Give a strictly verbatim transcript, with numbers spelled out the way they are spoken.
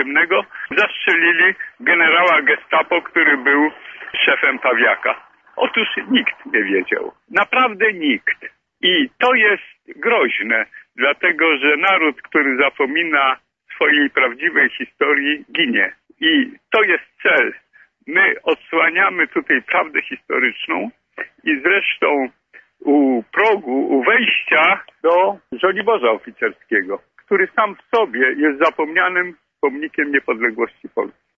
podziemnego zastrzelili generała Gestapo, który był szefem Pawiaka. Otóż nikt nie wiedział. Naprawdę nikt. I to jest groźne, dlatego że naród, który zapomina swojej prawdziwej historii, ginie. I to jest cel. My odsłaniamy tutaj prawdę historyczną i zresztą u progu, u wejścia do Żoliborza Oficerskiego, który sam w sobie jest zapomnianym pomnikiem niepodległości Polski.